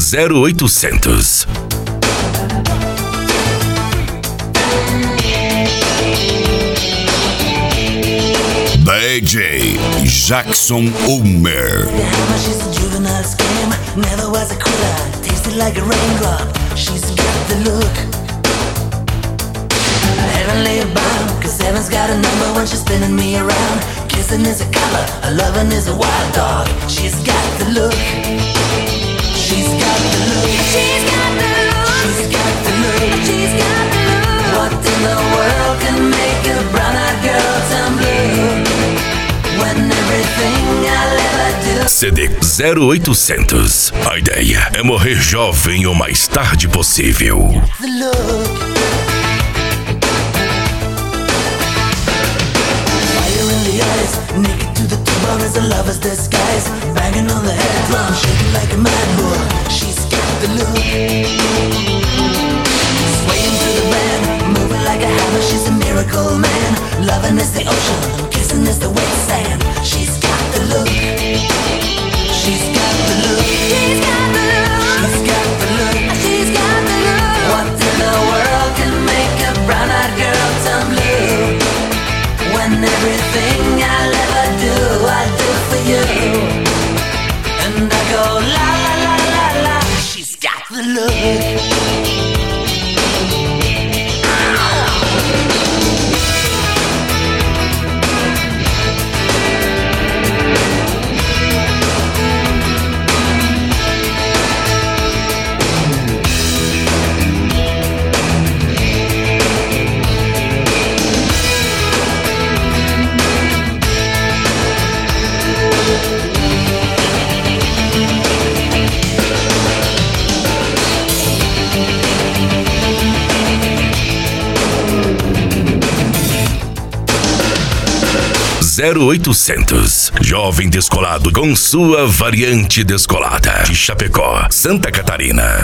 0800. DJ Jackson Ulmer. She's a juvenile scam, never was a quitter, tasted like a raindrop. She's got the look, heavenly bound, 'cause heaven's got a number when she's spinning me around. Kissing is a color, a loving is a wild dog. She's got the look, she's got the look, she's got the look, she's got the look, she's got the look. What in the world can make a brown-eyed girl turn blue? When everything I'll ever do. CD 0800. A ideia é morrer jovem o mais tarde possível. The look, fire in the eyes, naked to the bone as a lover's disguise. Banging on the head drum, shaking like a mad bull. She's got the look, swaying to the band, moving like a hammer. She's a miracle man. Loving is the ocean, kissing is the wet sand. She's got the look, she's got the look, she's got the look, she's got the look, she's got the look. What in the world can make a brown-eyed girl turn blue? When everything I'll ever do, I do for you. And I go la la la la la. She's got the look. 0800. Jovem Descolado com sua variante descolada. De Chapecó, Santa Catarina.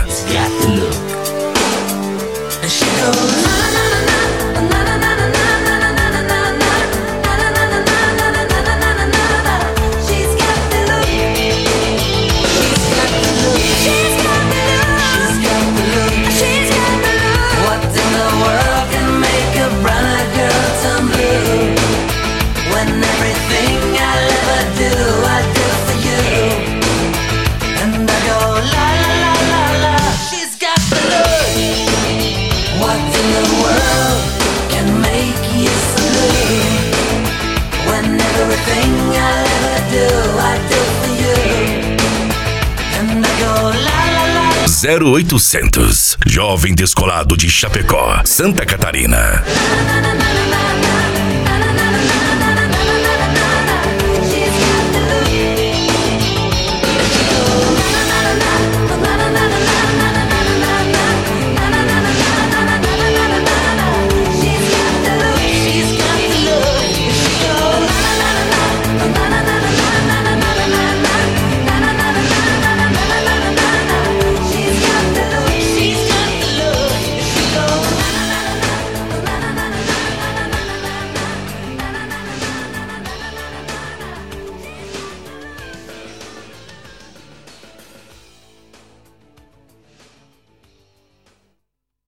Everything I'll ever do, I do for you. And I go la la la. 0800. Jovem Descolado de Chapecó, Santa Catarina.